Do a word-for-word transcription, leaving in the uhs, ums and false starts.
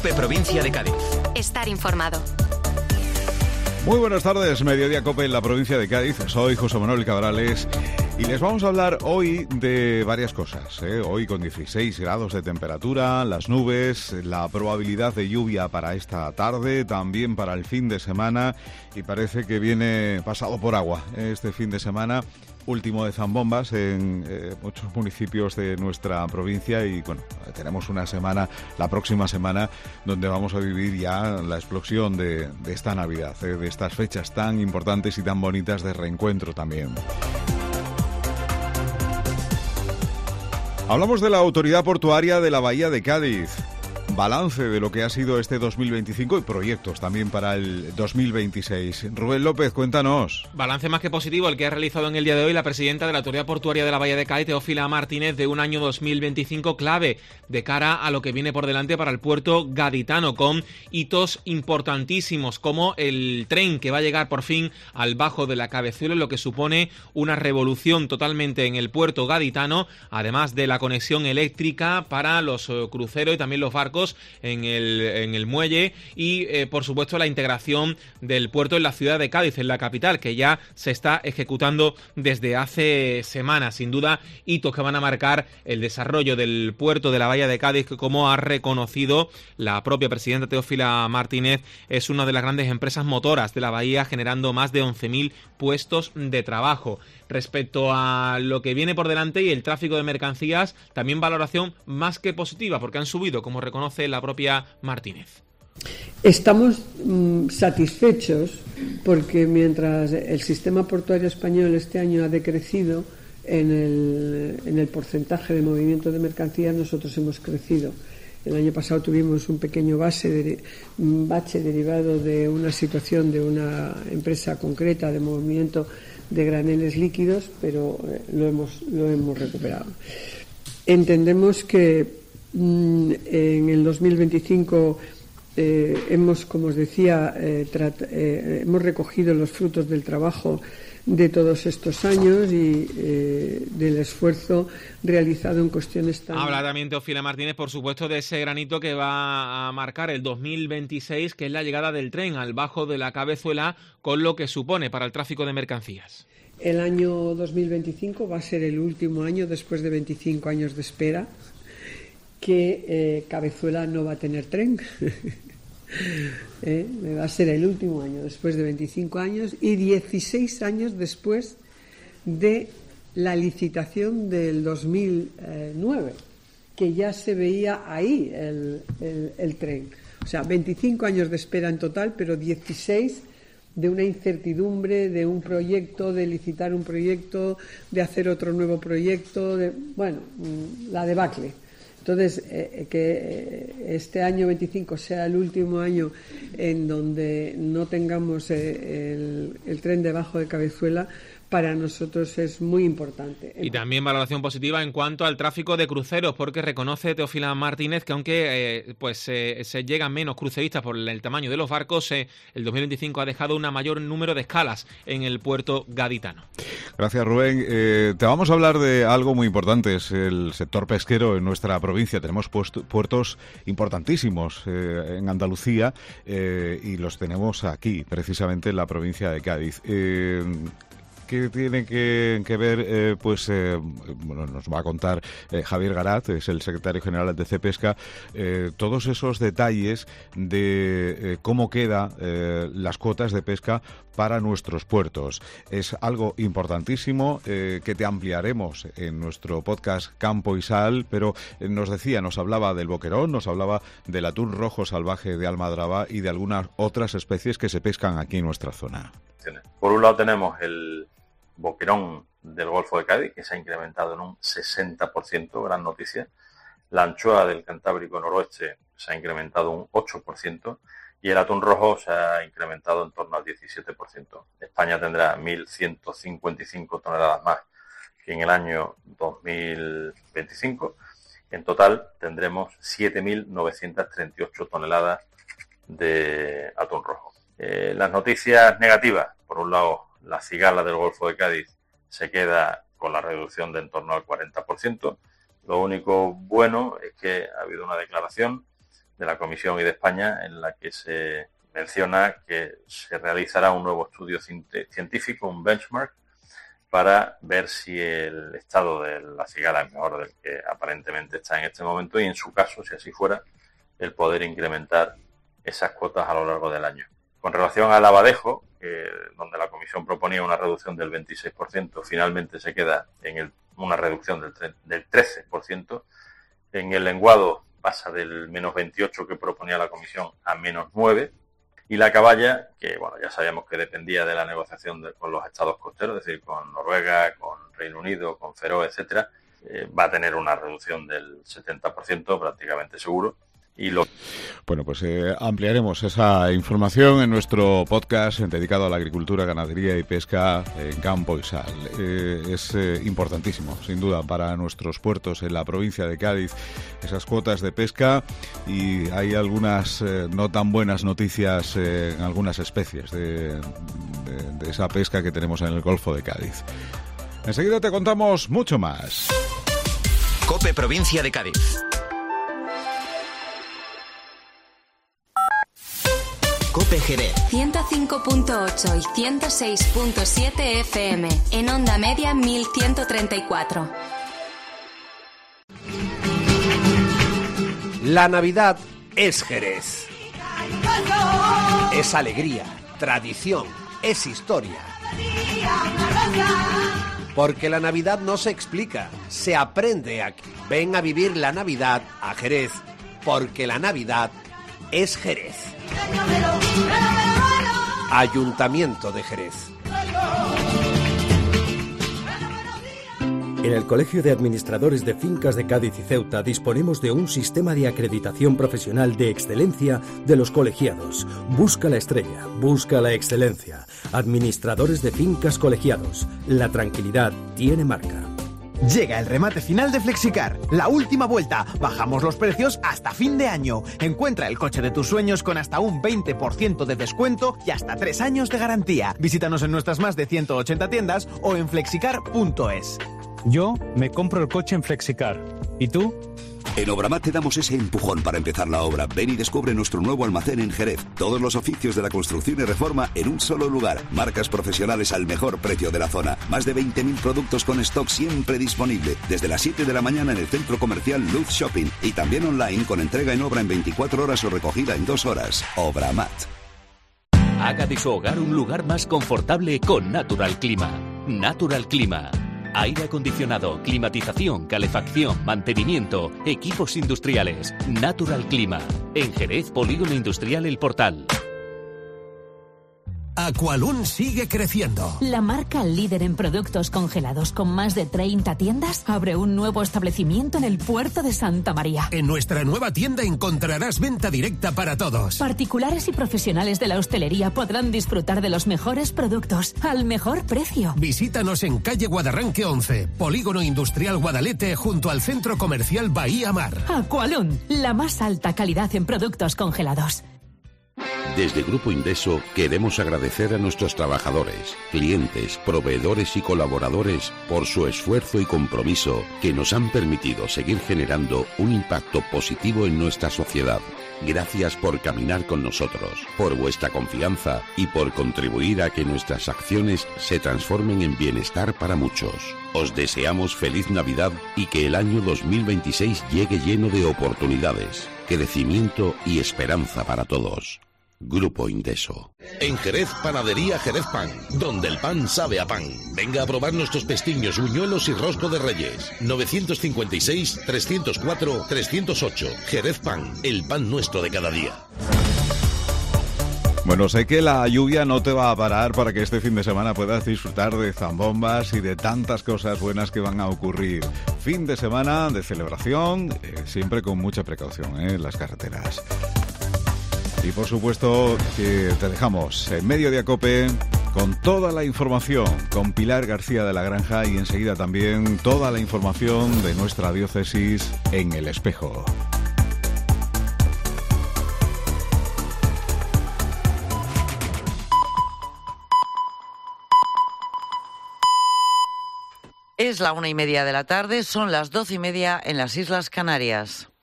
COPE Provincia de Cádiz. Estar informado. Muy buenas tardes, Mediodía COPE en la provincia de Cádiz. Soy José Manuel Cabrales y les vamos a hablar hoy de varias cosas, ¿eh? Hoy con dieciséis grados de temperatura, las nubes, la probabilidad de lluvia para esta tarde, también para el fin de semana, y parece que viene pasado por agua este fin de semana. Último de zambombas en eh, muchos municipios de nuestra provincia y bueno, tenemos una semana, la próxima semana, donde vamos a vivir ya la explosión de, de esta Navidad, eh, de estas fechas tan importantes y tan bonitas de reencuentro también. Hablamos de la Autoridad Portuaria de la Bahía de Cádiz. Balance de lo que ha sido este dos mil veinticinco y proyectos también para el dos mil veintiséis. Rubén López, cuéntanos. Balance más que positivo el que ha realizado en el día de hoy la presidenta de la Autoridad Portuaria de la Bahía de Cádiz, Teófila Martínez, de un año dos mil veinticinco clave de cara a lo que viene por delante para el puerto gaditano, con hitos importantísimos como el tren que va a llegar por fin al Bajo de la Cabezuela, lo que supone una revolución totalmente en el puerto gaditano, además de la conexión eléctrica para los cruceros y también los barcos en el, en el muelle y, eh, por supuesto, la integración del puerto en la ciudad de Cádiz, en la capital, que ya se está ejecutando desde hace semanas. Sin duda, hitos que van a marcar el desarrollo del puerto de la Bahía de Cádiz, que, como ha reconocido la propia presidenta Teófila Martínez, es una de las grandes empresas motoras de la bahía, generando más de once mil puestos de trabajo. Respecto a lo que viene por delante y el tráfico de mercancías, también valoración más que positiva, porque han subido, como reconoce la propia Martínez. Estamos mmm, satisfechos porque mientras el sistema portuario español este año ha decrecido en el, en el porcentaje de movimiento de mercancías, nosotros hemos crecido. El año pasado tuvimos un pequeño base de, un bache derivado de una situación de una empresa concreta de movimiento de graneles líquidos, pero eh, lo hemos lo hemos recuperado. Entendemos que mmm, en el dos mil veinticinco eh, hemos, como os decía, eh, trat, eh, hemos recogido los frutos del trabajo de todos estos años y eh, del esfuerzo realizado en cuestiones tan... Habla también Teófila Martínez, por supuesto, de ese granito que va a marcar el dos mil veintiséis, que es la llegada del tren al Bajo de la Cabezuela, con lo que supone para el tráfico de mercancías. El año dos mil veinticinco va a ser el último año, después de veinticinco años de espera, que eh, Cabezuela no va a tener tren. Eh, va a ser el último año después de veinticinco años y dieciséis años después de la licitación del dos mil nueve, que ya se veía ahí el, el, el tren. O sea, veinticinco años de espera en total, pero dieciséis de una incertidumbre, de un proyecto, de licitar un proyecto, de hacer otro nuevo proyecto, de, bueno, la debacle. Entonces, eh, que este año veinticinco sea el último año en donde no tengamos eh, el, el tren debajo de Cabezuela, para nosotros es muy importante. Y también valoración positiva en cuanto al tráfico de cruceros, porque reconoce Teófila Martínez que aunque eh, pues eh, se llegan menos cruceristas por el tamaño de los barcos, eh, el dos mil veinticinco ha dejado un mayor número de escalas en el puerto gaditano. Gracias, Rubén. Eh, te vamos a hablar de algo muy importante, es el sector pesquero en nuestra provincia. Tenemos puesto, puertos importantísimos eh, en Andalucía eh, y los tenemos aquí, precisamente en la provincia de Cádiz. Eh, ¿Qué tiene que, que ver? Eh, pues eh, bueno, nos va a contar eh, Javier Garat, es el secretario general de Cepesca, eh, todos esos detalles de eh, cómo quedan eh, las cuotas de pesca para nuestros puertos. Es algo importantísimo eh, que te ampliaremos en nuestro podcast Campo y Sal, pero eh, nos decía, nos hablaba del boquerón, nos hablaba del atún rojo salvaje de Almadraba y de algunas otras especies que se pescan aquí en nuestra zona. Por un lado tenemos el boquerón del Golfo de Cádiz, que se ha incrementado en un sesenta por ciento, gran noticia. La anchoa del Cantábrico Noroeste se ha incrementado un ocho por ciento y el atún rojo se ha incrementado en torno al diecisiete por ciento. España tendrá mil ciento cincuenta y cinco toneladas más que en el año dos mil veinticinco. En total tendremos siete mil novecientas treinta y ocho toneladas de atún rojo. Eh, las noticias negativas, por un lado, la cigala del Golfo de Cádiz se queda con la reducción de en torno al cuarenta por ciento. Lo único bueno es que ha habido una declaración de la Comisión y de España, en la que se menciona que se realizará un nuevo estudio científico, un benchmark, para ver si el estado de la cigala es mejor del que aparentemente está en este momento y, en su caso, si así fuera, el poder incrementar esas cuotas a lo largo del año. Con relación al abadejo, eh, donde la Comisión proponía una reducción del veintiséis por ciento, finalmente se queda en el, una reducción del, del trece por ciento. En el lenguado pasa del menos veintiocho que proponía la Comisión a menos nueve. Y la caballa, que bueno, ya sabíamos que dependía de la negociación de, con los estados costeros, es decir, con Noruega, con Reino Unido, con Feroe, etcétera, eh, va a tener una reducción del setenta por ciento prácticamente seguro. Y lo... Bueno, pues eh, ampliaremos esa información en nuestro podcast dedicado a la agricultura, ganadería y pesca en campo y sal. Eh, es eh, importantísimo, sin duda, para nuestros puertos en la provincia de Cádiz, esas cuotas de pesca, y hay algunas eh, no tan buenas noticias eh, en algunas especies de, de, de esa pesca que tenemos en el Golfo de Cádiz. Enseguida te contamos mucho más. COPE Provincia de Cádiz. COPE Jerez. ciento cinco punto ocho y ciento seis punto siete F M. En onda media mil ciento treinta y cuatro. La Navidad es Jerez. Es alegría, tradición, es historia. Porque la Navidad no se explica, se aprende aquí. Ven a vivir la Navidad a Jerez, porque la Navidad es Jerez. Ayuntamiento de Jerez. En el Colegio de Administradores de Fincas de Cádiz y Ceuta disponemos de un sistema de acreditación profesional de excelencia de los colegiados. Busca la estrella, busca la excelencia. Administradores de Fincas Colegiados. La tranquilidad tiene marca. Llega el remate final de Flexicar, la última vuelta. Bajamos los precios hasta fin de año. Encuentra el coche de tus sueños con hasta un veinte por ciento de descuento y hasta tres años de garantía. Visítanos en nuestras más de ciento ochenta tiendas o en flexicar punto es. Yo me compro el coche en Flexicar. ¿Y tú? En Obramat te damos ese empujón para empezar la obra. Ven y descubre nuestro nuevo almacén en Jerez. Todos los oficios de la construcción y reforma en un solo lugar. Marcas profesionales al mejor precio de la zona. Más de veinte mil productos con stock siempre disponible. Desde las siete de la mañana en el centro comercial Luz Shopping. Y también online con entrega en obra en veinticuatro horas o recogida en dos horas. Obramat. Haga de su hogar un lugar más confortable con Natural Clima. Natural Clima. Aire acondicionado, climatización, calefacción, mantenimiento, equipos industriales. Natural Clima. En Jerez, Polígono Industrial El Portal. Aqualun sigue creciendo. La marca líder en productos congelados con más de treinta tiendas abre un nuevo establecimiento en el puerto de Santa María. En nuestra nueva tienda encontrarás venta directa para todos. Particulares y profesionales de la hostelería podrán disfrutar de los mejores productos al mejor precio. Visítanos en calle Guadarranque once, Polígono Industrial Guadalete, junto al Centro Comercial Bahía Mar. Aqualun, la más alta calidad en productos congelados. Desde Grupo Indeso queremos agradecer a nuestros trabajadores, clientes, proveedores y colaboradores por su esfuerzo y compromiso que nos han permitido seguir generando un impacto positivo en nuestra sociedad. Gracias por caminar con nosotros, por vuestra confianza y por contribuir a que nuestras acciones se transformen en bienestar para muchos. Os deseamos feliz Navidad y que el año dos mil veintiséis llegue lleno de oportunidades, crecimiento y esperanza para todos. Grupo Indeso. En Jerez, Panadería Jerez Pan, donde el pan sabe a pan. Venga a probar nuestros pestiños, buñuelos y rosco de reyes. novecientos cincuenta y seis, trescientos cuatro, trescientos ocho. Jerez Pan, el pan nuestro de cada día. Bueno, sé que la lluvia no te va a parar para que este fin de semana puedas disfrutar de zambombas y de tantas cosas buenas que van a ocurrir. Fin de semana de celebración, eh, siempre con mucha precaución eh, en las carreteras. Y por supuesto que te dejamos en medio de Acope con toda la información, con Pilar García de la Granja, y enseguida también toda la información de nuestra diócesis en El Espejo. Es la una y media de la tarde, son las doce y media en las Islas Canarias.